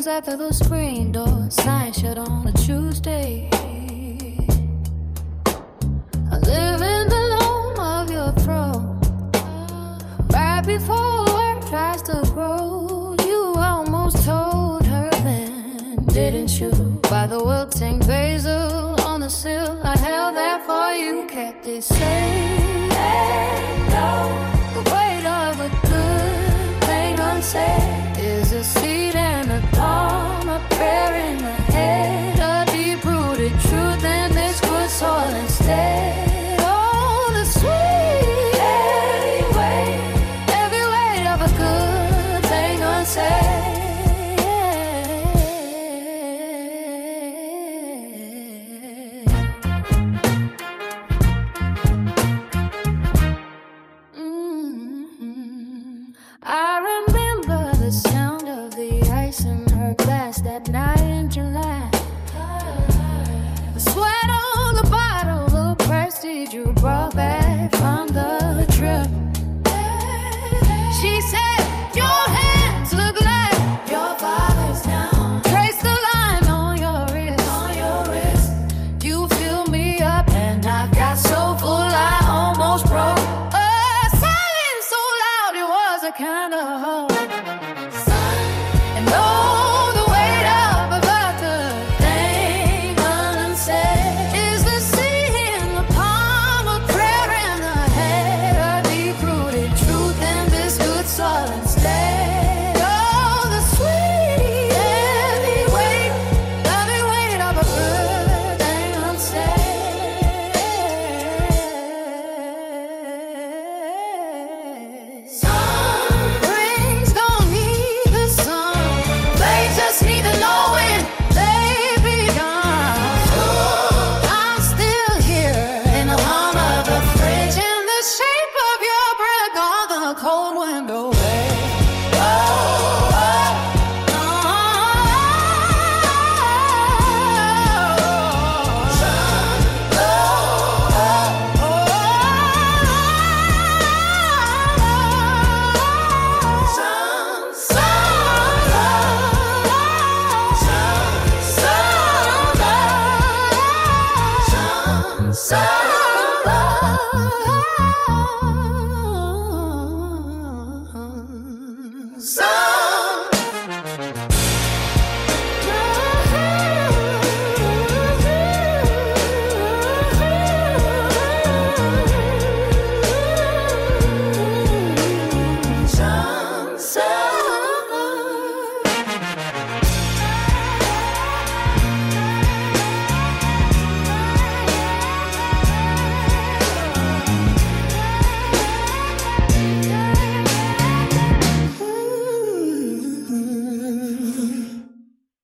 seconds after the screen door sign shut on a Tuesday. Living alone of your throne. Right before work tries to grow, you almost told her then, didn't you? By the wilting basil on the sill, I held that for you, kept it safe. The weight of a good thing unsaid is a seed and a dawn, a prayer in the head, a deep-rooted truth in this good soil instead. Oh, the sweet every weight of a good thing unsaid. I remember the sound of the ice in her glass that night in July. The sweat on the bottle, the prestige you brought back from the